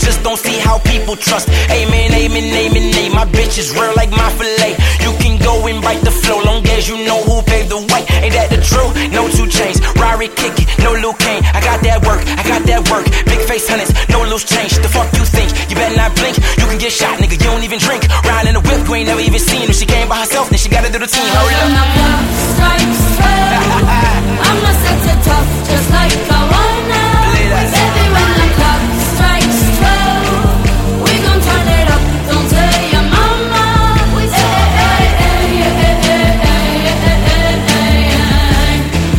just don't see how people trust. Amen, amen, amen, amen. My bitch is real like my filet. You can go and bite the flow, long as you know who paved the way. Ain't that the truth? No 2 Chainz, Rari kick it, no Luke Kane. I got that work, I got that work. Big face hunters, no loose change. The fuck you think? You better not blink. You can get shot, nigga. You don't even drink. Riding in a whip, you ain't never even seen her. She came by herself, then she gotta do the team. Hold up. My clock strikes 12. I'ma set it tough, just like I wanna. Baby, when the clock strikes 12, we gon' turn it up. Don't tell your mama. We say, hey, hey, hey, hey, hey, hey, hey, hey, hey.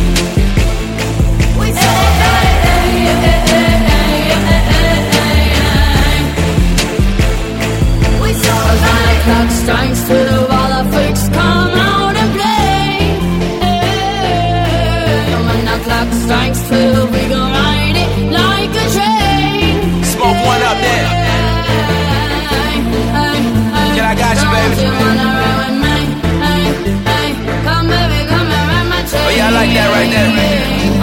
We say, hey, hey, hey, hey, hey, hey, hey, hey. We say, when the clock strikes 12, all the freaks come out and play. When the clock strikes 12, we gon' ride it like a train. Smoke one up there. Can I got you, baby? Don't you wanna ride with me? Come, baby, come and ride my train. Oh, yeah, I like that right there.